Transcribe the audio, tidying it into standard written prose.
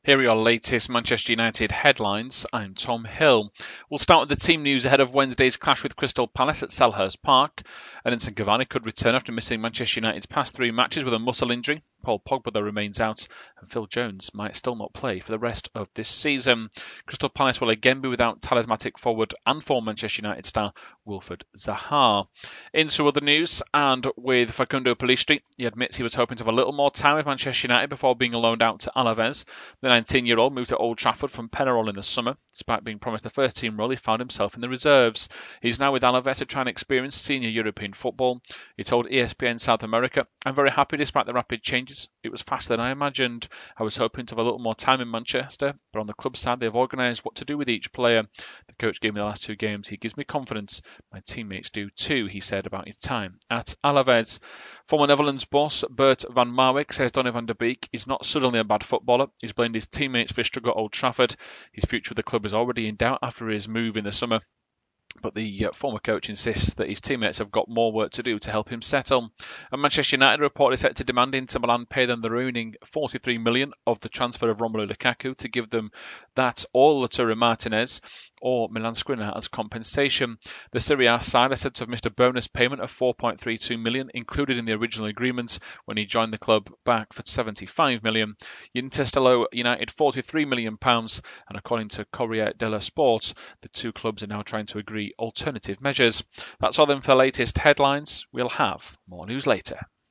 Here are your latest Manchester United headlines. I'm Tom Hill. We'll start with the team news ahead of Wednesday's clash with Crystal Palace at Selhurst Park. Edinson Cavani could return after missing Manchester United's past 3 matches with a muscle injury. Paul Pogba, though, remains out, and Phil Jones might still not play for the rest of this season. Crystal Palace will again be without talismanic forward and former Manchester United star Wilfred Zaha. Into other news, and with Facundo Pellistri, he admits he was hoping to have a little more time with Manchester United before being loaned out to Alaves. The 19-year-old moved to Old Trafford from Penarol in the summer. Despite being promised a first-team role, he found himself in the reserves. He's now with Alaves to try and experience senior European football. He told ESPN South America, "I'm very happy despite the rapid changes. It was faster than I imagined. I was hoping to have a little more time in Manchester, but on the club side, they've organised what to do with each player. The coach gave me the last 2 games. He gives me confidence. My teammates do too," he said about his time at Alaves. Former Netherlands boss Bert van Marwijk says Donny van de Beek is not suddenly a bad footballer. He's blamed his teammates for his struggle at Old Trafford. His future with the club is already in doubt after his move in the summer. But the former coach insists that his teammates have got more work to do to help him settle. And Manchester United reportedly set to demand Inter Milan pay them the remaining 43 million of the transfer of Romelu Lukaku to give them that or Lautaro Martinez or Milan Skriniar as compensation. The Serie A side are said to have missed a bonus payment of 4.32 million included in the original agreement when he joined the club back for 75 million. Inter still owe United 43 million pounds, and according to Corriere dello Sport, the 2 clubs are now trying to agree alternative measures. That's all then for the latest headlines. We'll have more news later.